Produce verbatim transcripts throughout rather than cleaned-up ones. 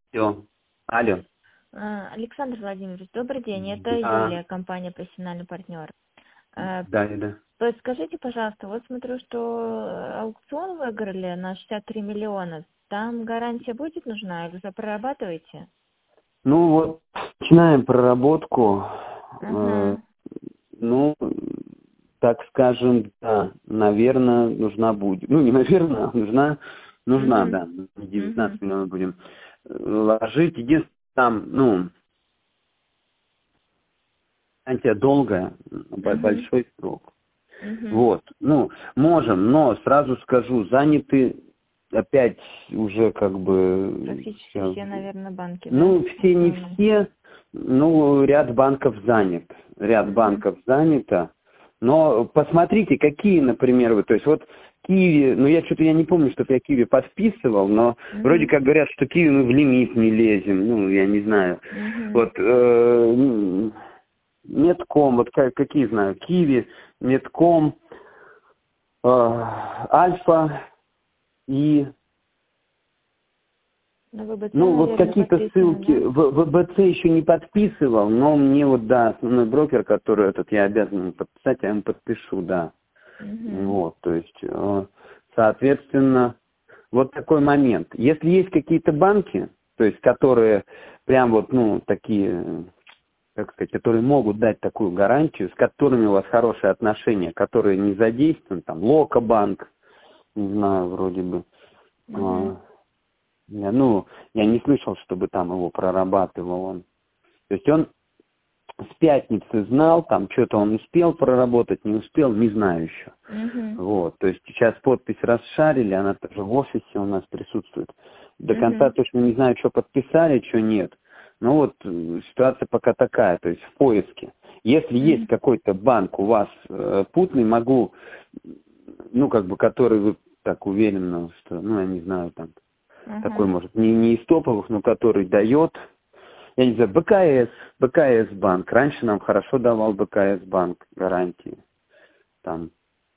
Все. Алло. А, Александр Владимирович, добрый день. Это Да, Юлия, компания «Профессиональный партнер». А, да, да. Подскажите, пожалуйста, вот смотрю, что аукцион выиграли на шестьдесят три миллиона. Там гарантия будет нужна или вы прорабатываете? Ну вот, начинаем проработку. Э, Ага. ну, так скажем, да, наверное, нужна будет. Ну, не наверное, а нужна, нужна, Угу. да. Угу. девятнадцать миллионов будем э, ложить. Единственное, там, ну, гарантия долгая, бо- Угу. большой срок. Угу. Вот, ну, можем, но сразу скажу, заняты опять уже как бы Практически сейчас. все, наверное, банки, да, Ну, все не основные? все, ну, ряд банков занят, ряд Угу. банков занято, но посмотрите, какие, например, вы, то есть вот Киви, ну, я что-то, я не помню, чтобы я Киви подписывал, но вроде Угу. как говорят, что Киви мы в лимит не лезем, ну, я не знаю, Угу. вот, э, Метком, вот как, какие знаю, Киви, Метком, э, Альфа и, На ВБЦ, ну, вот наверное, какие-то подписаны, ссылки, да? в ВБЦ еще не подписывал, но мне вот, да, основной брокер, который этот, я обязан ему подписать, я ему подпишу, да. Угу. Вот, то есть, э, соответственно, вот такой момент. Если есть какие-то банки, то есть, которые прям вот, ну, такие, как сказать, которые могут дать такую гарантию, с которыми у вас хорошие отношения, которые не задействованы, там, Локобанк, не знаю, вроде бы, Угу. а, я, ну, я не слышал, чтобы там его прорабатывал он. То есть он с пятницы знал, там что-то он успел проработать, не успел, не знаю еще. Угу. Вот, то есть сейчас подпись расшарили, она тоже в офисе у нас присутствует. До конца Угу. точно не знаю, что подписали, что нет. Но вот э, ситуация пока такая, то есть в поиске. Если есть Угу. какой-то банк у вас э, путный, могу, ну, как бы, который вы так уверенно, что, ну, я не знаю, там, такой, Ага. может, не, не из топовых, но который дает, я не знаю, БКС, БКС банк. Раньше нам хорошо давал БКС банк гарантии. Там,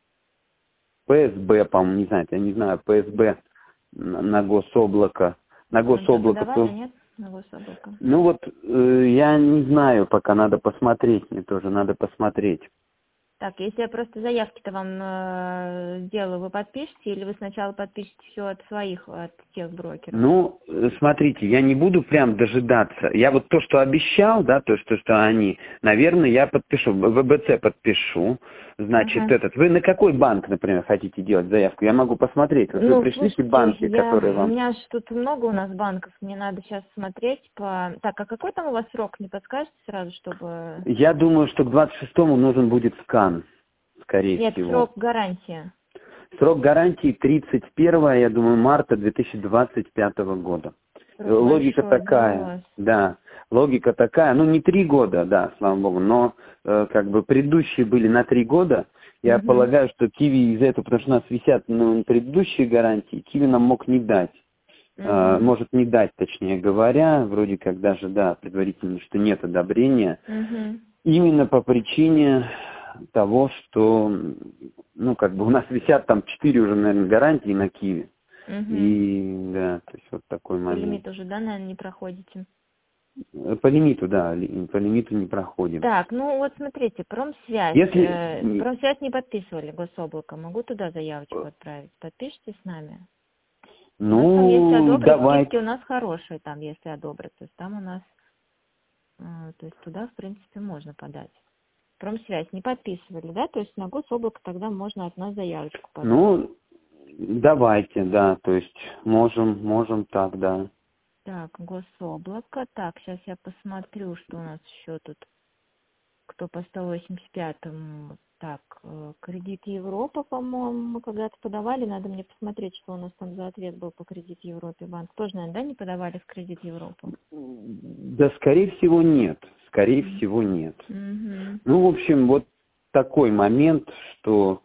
ПСБ, по-моему, не знаю, я не знаю, ПСБ на, на гособлако. На Вам что, гособлако, подавали, то, нет, на гособлако? ну вот, э, я не знаю, пока надо посмотреть, мне тоже надо посмотреть. Так, если я просто заявки-то вам э, сделаю, вы подпишете, или вы сначала подпишете все от своих, от тех брокеров? Ну, э, смотрите, я не буду прям дожидаться. Я вот то, что обещал, да, то, что, что они, наверное, я подпишу, в ВБЦ подпишу. Значит, Ага. этот, вы на какой банк, например, хотите делать заявку? Я могу посмотреть. Вот вы Ну, пришлите слушайте, банки, я, которые у вам... меня ж тут много у нас банков, мне надо сейчас смотреть по... Так, а какой там у вас срок, не подскажете сразу, чтобы... Я думаю, что к двадцать шестому нужен будет скан, скорее Нет, всего. срок гарантии. Срок гарантии тридцать первое, я думаю, марта две тысячи двадцать пятого года. Э, Срок Логика большой, да, у такая, вас? да, логика такая, ну не три года, да, слава богу, но э, как бы предыдущие были на три года. Я Угу. полагаю, что Киви из-за этого, потому что у нас висят ну, предыдущие гарантии, Киви нам мог не дать. Э, Угу. может не дать, точнее говоря, вроде как даже, да, предварительно, что нет одобрения. Угу. Именно по причине того, что, ну, как бы у нас висят там четыре уже, наверное, гарантии на Киви. Угу. И, да, то есть вот такой По момент. лимиту уже, да, наверное, не проходите? Э, По лимиту, да, ли- по лимиту не проходим. Так, ну вот смотрите, промсвязь. Если, Э, м, промсвязь не подписывали, гособлако. Могу туда заявочку отправить? Подпишите с нами? У нас там, если ну, одобрят, давайте. скидки у нас хорошие там, если одобрят. То есть там у нас, э, то есть туда, в принципе, можно подать. Промсвязь не подписывали, да? То есть на гособлако тогда можно от нас заявочку подать. Ну, давайте, да, то есть можем, можем так, да. Так, гособлако. Так, сейчас я посмотрю, что у нас еще тут. Кто по сто восемьдесят пятому. Так, э, кредит Европа, по-моему, мы когда-то подавали. Надо мне посмотреть, что у нас там за ответ был по кредит Европе. Банк тоже, наверное, да, не подавали в кредит Европу? Да, скорее всего, нет. Скорее всего, нет. Угу. Ну, в общем, вот такой момент, что,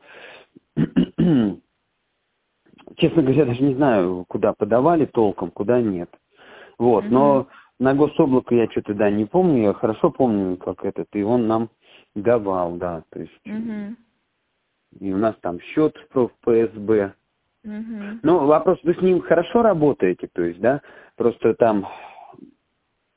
честно говоря, даже не знаю, куда подавали толком, куда нет. Вот, Угу. но на гособлако я что-то, да, не помню, я хорошо помню, как этот, и он нам давал, да, то есть, Угу. и у нас там счет в ПСБ. Угу. Ну, вопрос, вы с ним хорошо работаете, то есть, да, просто там,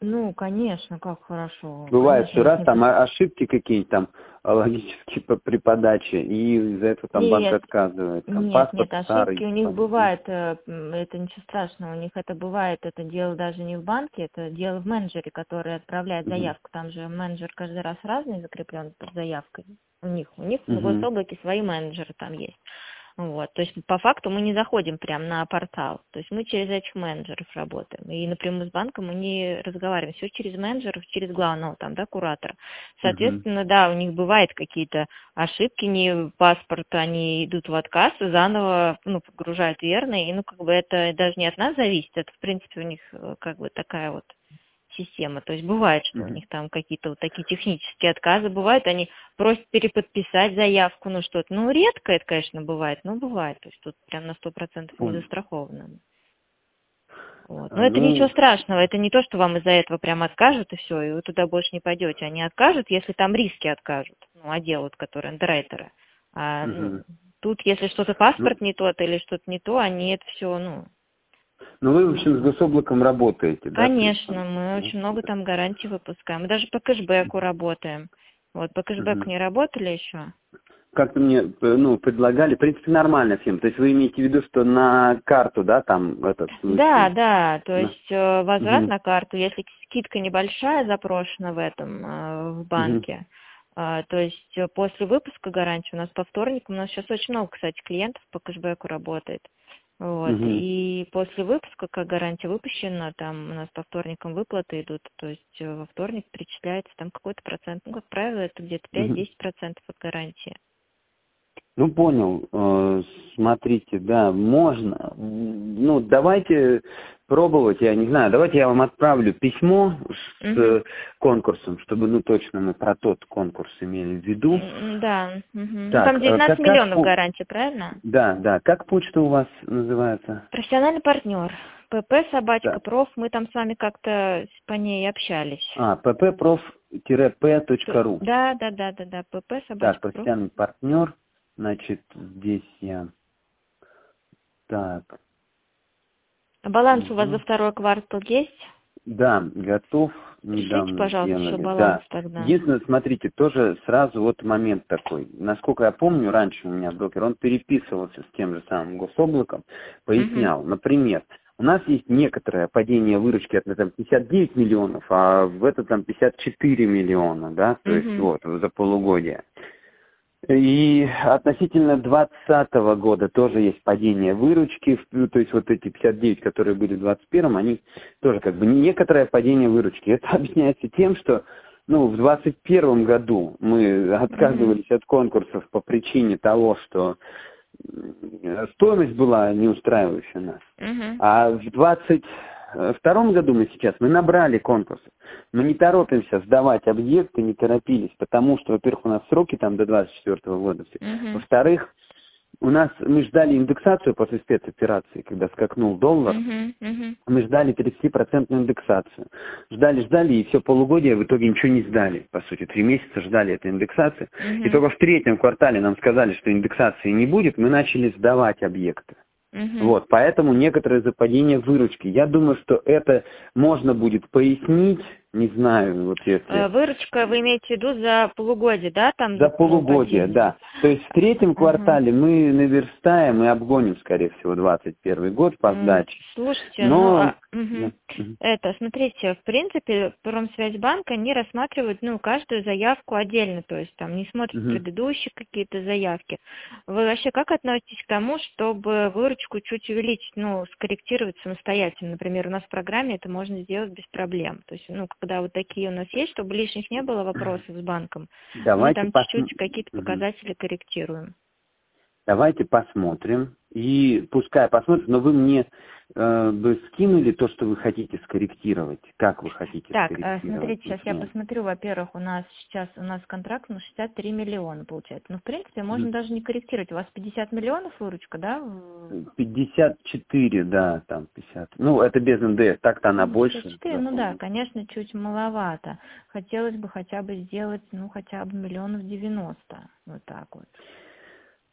Ну, конечно, как хорошо. Бывает, Конечно, что у них раз не там пос- о- ошибки какие-нибудь там а, логические по- при подаче, и из-за этого там банк Нет, отказывает. Там нет, нет, паспорт ошибки старый. у них там, бывает, э, м, это ничего страшного, у них это бывает, это дело даже не в банке, это дело в менеджере, который отправляет Мгм. заявку, там же менеджер каждый раз разный закреплен под заявкой, у них, у них в Мгм. гособлаке свои менеджеры там есть. Вот, то есть по факту мы не заходим прямо на портал, то есть мы через этих менеджеров работаем, и напрямую с банком мы не разговариваем, все через менеджеров, через главного там, да, куратора. Мгм. Соответственно, да, у них бывают какие-то ошибки, не паспорт, они идут в отказ, и заново, ну, подгружают верно, и, ну, как бы это даже не от нас зависит, это, в принципе, у них э, как бы такая вот система. То есть бывает, что у Мгм. них там какие-то вот такие технические отказы бывают, они просят переподписать заявку, ну что-то. Ну, редко это, конечно, бывает, но бывает. То есть тут прям на сто процентов не Понял. застраховано. Вот. А, Но это ничего Ну, страшного, это не то, что вам из-за этого прям откажут и все, и вы туда больше не пойдете. Они откажут, если там риски откажут, ну, отдел, вот, которые андеррайтеры. А, ну, мгм. тут, если что-то Ну, паспорт не тот или что-то не то, они это все, ну, ну, вы, в общем, с гособлаком работаете, да? То есть, конечно, там, мы да? очень много там гарантий выпускаем. Мы даже по кэшбэку работаем. Вот, по кэшбэку Мгм. не работали еще? Как-то мне, э, ну, предлагали, в принципе, нормально всем. То есть вы имеете в виду, что на карту, да, там, этот Да, случай? да, то На- есть э, возврат Мгм. на карту, если скидка небольшая запрошена в этом, э, в Мгм. банке, э, то есть э, после выпуска гарантии у нас по вторникам, у нас сейчас очень много, кстати, клиентов по кэшбэку работает. Вот, Мгм. и после выпуска, как гарантия выпущена, там у нас по вторникам выплаты идут, то есть э, во вторник перечисляется там какой-то процент, ну, как правило, это где-то Мгм. пять-десять процентов от гарантии. Ну, понял. Э, Смотрите, да, можно. М, Ну, давайте пробовать, я не знаю, давайте я вам отправлю письмо с Мгм. э, конкурсом, чтобы, ну, точно мы про тот конкурс имели в виду. М, Да. Мгм. Ну, Так, там э, девятнадцать как, как, миллионов по- гарантии, правильно? да, да, как почта у вас называется? Профессиональный партнер. ПП собачка Да. проф. Мы там с вами как-то по ней общались. А, Т- ppprof-p.ru. Да, да, да, да, да. ПП Так, собачка проф. профессиональный партнер. Значит, здесь я. Так. А баланс у вас за Угу. второй квартал есть? Да, готов, Пришлите, недавно пожалуйста, еще сделали, баланс да. тогда. Единственное, смотрите, тоже сразу вот момент такой. Насколько я помню, раньше у меня брокер, он переписывался с тем же самым гособлаком, Угу. пояснял. Например, у нас есть некоторое падение выручки от там, пятьдесят девять миллионов, а в это там пятьдесят четыре миллиона, да, то есть Угу. вот за полугодие. И относительно двадцатого года тоже есть падение выручки, в- то есть вот эти пятьдесят девять, которые были в двадцать первом, они тоже как бы некоторое падение выручки. Это объясняется тем, что ну, в двадцать первом году мы Угу. отказывались от конкурсов по причине того, что м, стоимость была не устраивающая нас. Угу. А в двадцать втором году мы сейчас, мы набрали конкурсы. Мы не торопимся сдавать объекты, не торопились, потому что, во-первых, у нас сроки там до двадцать четвёртого года все. Угу. Во-вторых, у нас, мы ждали индексацию после спецоперации, когда скакнул доллар, Угу. Угу. мы ждали тридцатипроцентную индексацию. Ждали, ждали, и все полугодие в итоге ничего не сдали. По сути, три месяца ждали этой индексации. И Угу. только в третьем квартале нам сказали, что индексации не будет, мы начали сдавать объекты. Угу. Вот, поэтому некоторое западение выручки. Я думаю, что это можно будет пояснить, не знаю, вот Э, если Выручка, вы имеете в виду за полугодие, да, там, за за, ну, полугодие, падение? да. То есть в третьем Угу. квартале мы наверстаем и обгоним, скорее всего, двадцать первый год по М, сдаче. Слушайте, ну, Но а, мгм. да, мгм, Это, смотрите, в принципе, Промсвязьбанк, они рассматривают, ну, каждую заявку отдельно, то есть там не смотрят мгм. предыдущие какие-то заявки. Вы вообще как относитесь к тому, чтобы выручку чуть увеличить, ну, скорректировать самостоятельно? Например, у нас в программе это можно сделать без проблем. То есть, ну, когда вот такие у нас есть, чтобы лишних не было вопросов с банком, мы Давайте там посмотрим. чуть-чуть какие-то показатели корректируем. Давайте посмотрим. И пускай посмотрим, но вы мне э, бы скинули то, что вы хотите скорректировать. Как вы хотите Так, э, скорректировать? смотрите, сейчас я посмотрю, во-первых, у нас сейчас, у нас контракт на шестьдесят три миллиона получается. Ну, в принципе, можно Мгм. даже не корректировать. У вас пятьдесят миллионов выручка, да? в- пятьдесят четыре, да, там пятьдесят. Ну, это без эн дэ эс, так-то она Ну, больше. шестьдесят четыре, за ну да, полгода. конечно, чуть маловато. Хотелось бы хотя бы сделать, ну, хотя бы миллионов девяносто. Вот так вот.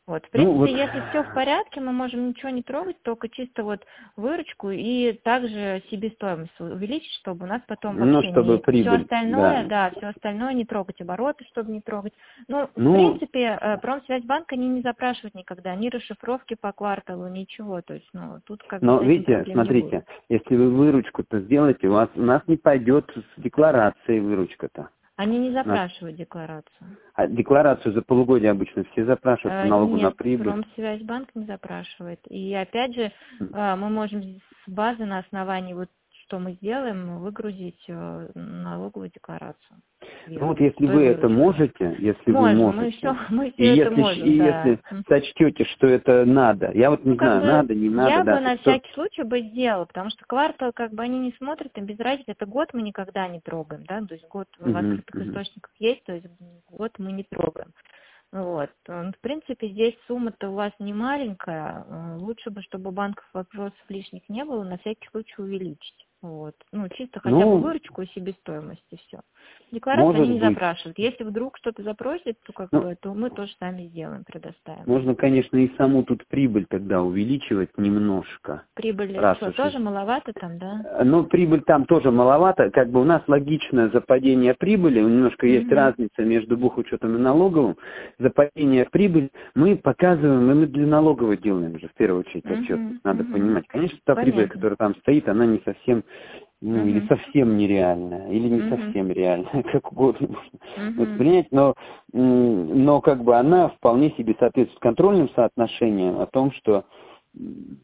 Вот, в принципе, Ну, вот, если все в порядке, мы можем ничего не трогать, только чисто вот выручку и также себестоимость увеличить, чтобы у нас потом ну, вообще чтобы не все прибыль, остальное, да. да, все остальное не трогать, обороты, чтобы не трогать. Ну, в Ну, принципе, э, Промсвязьбанк они не запрашивают никогда ни расшифровки по кварталу, ничего, то есть, ну, тут как бы но с этим видите, проблем не будет. смотрите, если вы выручку-то сделаете, у вас у нас не пойдет с декларацией выручка-то. Они не У нас запрашивают декларацию. а декларацию за полугодие обычно все запрашивают по Э, налогу на Нет, прибыль. Промсвязьбанк не запрашивает. И опять же, э, мы можем с базы на основании вот что мы сделаем, выгрузить э, налоговую декларацию. Ну вот Сверху, если той вы это выручкой. можете, если вы Можем, мы все, можете, мы и все это если, щ- можем, и да. если сочтете, что это надо, я вот Ну, не как знаю, бы, надо, не надо, я да, бы то на есть то- всякий случай бы сделала, потому что квартал, как бы, они не смотрят, им без разницы, это год мы никогда не трогаем, да, то есть год в Мгм, открытых мгм. источниках есть, то есть год мы не трогаем. Вот. В принципе, здесь сумма-то у вас не маленькая. э, Лучше бы, чтобы у банков вопросов лишних не было, на всякий случай увеличить. Вот. Ну, чисто хотя бы Ну, выручку и себестоимость, и все. Декларацию может они не быть. запрашивают. Если вдруг что-то запросят, то как Ну, бы, то мы тоже сами сделаем, предоставим. можно, конечно, и саму тут прибыль тогда увеличивать немножко. Прибыль, Раз что, уж. тоже маловато там, да? Ну, прибыль там тоже маловато. Как бы у нас логичное за падение прибыли, немножко есть Мгм. разница между бухучетом и налоговым. За падение прибыли мы показываем, и мы для налоговой делаем же в первую очередь отчет. Мгм. Надо Мгм. понимать. Конечно, та прибыль, Понятно. которая там стоит, она не совсем, ну, или Мгм. совсем нереальная, или не Мгм. совсем реальная, как угодно можно Мгм. воспринять, но, м, но как бы она вполне себе соответствует контрольным соотношениям о том, что, м,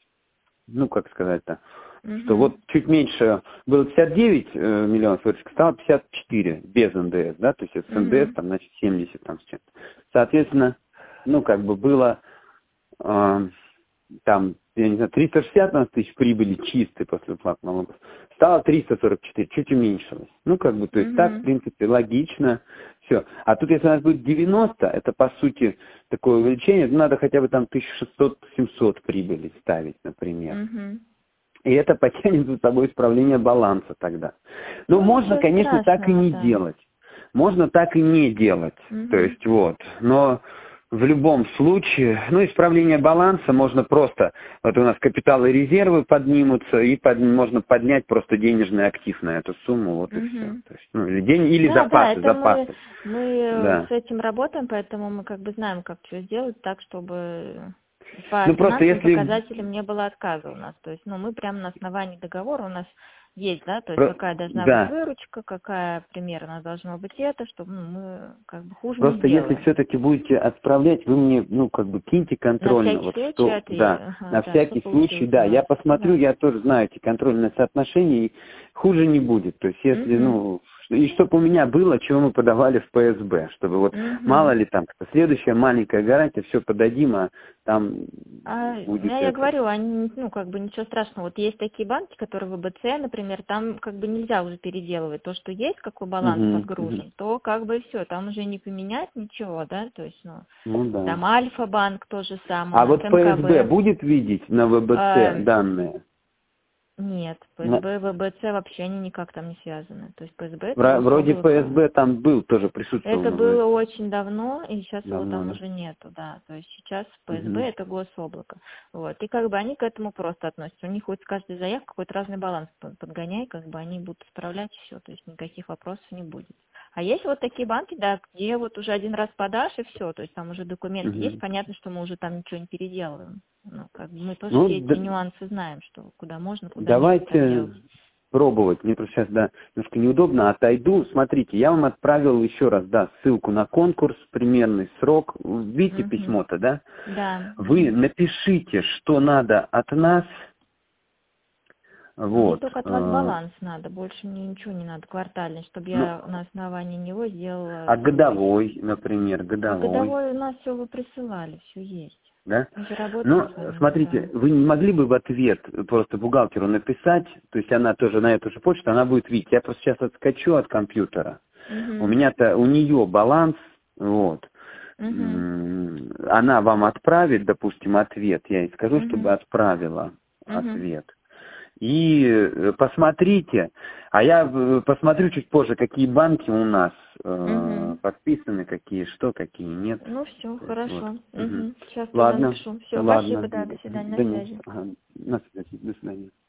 ну, как сказать-то, что Мгм. вот чуть меньше было пятьдесят девять э, миллионов выручки, стало пятьдесят четыре без эн дэ эс, да, то есть с эн дэ эс Мгм. там, значит, семьдесят там с чем-то. Соответственно, ну, как бы было э, там, я не знаю, триста шестьдесят у нас тысяч прибыли чистой после уплаты налогов, стало триста сорок четыре, чуть уменьшилось. Ну, как бы, то есть так, в Мгм. принципе, логично, все. А тут, если у нас будет девяносто, это, по сути, такое увеличение, ну, надо хотя бы там тысяча шестьсот - семьсот прибыли ставить, например. Мгм. И это потянет за собой исправление баланса тогда. Но Ну, можно, ничего конечно, так и страшного, не да. делать. Можно так и не делать. То Мгм. есть вот. Но в любом случае, ну, исправление баланса можно просто, вот у нас капиталы и резервы поднимутся, и под, можно поднять просто денежный актив на эту сумму, вот и все. Мгм. То есть, ну, или, день, или Да, да, запасы, это мы, запасы. мы э, Да. с этим работаем, поэтому мы как бы знаем, как что сделать так, чтобы по Ну, просто финансовым если... показателям не было отказа у нас. То есть, ну, мы прямо на основании договора у нас есть, да, то есть про- какая должна быть Да. выручка, какая примерно должно быть это, чтобы ну, мы как бы хуже не Просто если сделаем. все-таки будете отправлять, вы мне, ну, как бы киньте На контрольно, всякий вот случай, что, отве- да, ага, на да, что всякий случай, получилось у да, нас. я посмотрю, Да. я тоже знаю эти контрольные соотношения, и хуже не будет. То есть, если, Мгм. ну, и чтобы у меня было, чего мы подавали в пэ эс бэ, чтобы вот мало Мгм. ли там, следующая маленькая гарантия, все подадим, а там А, будет я, я это. говорю, они, ну, как бы ничего страшного. Вот есть такие банки, которые в вэ бэ цэ, например, там как бы нельзя уже переделывать. То, что есть, какой баланс Мгм, мгм. подгружен, то как бы все, там уже не поменять ничего, да, то есть, ну, Ну да. там Альфа-банк то же самое, А у нас вот пэ эс бэ эм ка бэ. будет видеть на вэ бэ цэ А, данные? нет, На- пэ эс бэ, вэ бэ цэ вообще они никак там не связаны. То есть пэ эс бэ это вра- Вроде пэ эс гособлако. бэ там был, тоже присутствовал Это на вэ бэ было цэ. очень давно, и сейчас его Давно, там да? уже нету, да. То есть сейчас пэ эс бэ Мгм. это гособлако. Вот. И как бы они к этому просто относятся. У них хоть с каждой заявкой какой-то разный баланс под- подгоняй, как бы они будут справлять все, то есть никаких вопросов не будет. А есть вот такие банки, да, где вот уже один раз подашь и все, то есть там уже документы есть, Мгм. понятно, что мы уже там ничего не переделываем. Ну, как бы мы тоже Ну, все эти д- нюансы знаем, что куда можно, куда нет, как давайте делать. пробовать. Мне просто сейчас, да, немножко неудобно. Отойду. Смотрите, я вам отправил еще раз, да, ссылку на конкурс, примерный срок. Видите Мгм. письмо-то, да? Да. Вы Мгм. напишите, что надо от нас. Мне Вот. только от вас э, баланс надо, больше мне ничего не надо, квартальный, чтобы Ну, я на основании него сделала а свой. годовой, например, А годовой, годовой у нас все вы присылали, все есть. да? Мы же работаем Ну, с вами, смотрите, да. вы не могли бы в ответ просто бухгалтеру написать, то есть она тоже на эту же почту, она будет видеть. Я просто сейчас отскочу от компьютера. У Угу. меня-то, у нее баланс, вот. Угу. М, Она вам отправит, допустим, ответ. Я ей скажу, чтобы Угу. отправила Угу. ответ. И э, посмотрите, а я э, посмотрю чуть позже, какие банки у нас э, Угу. подписаны, какие что, какие нет. Ну все, То есть хорошо. вот. Угу. Мгм. Сейчас Ладно, напишу. Все, ладно. спасибо, да, до свидания, на Да нет, связи. ага, на связи, до свидания.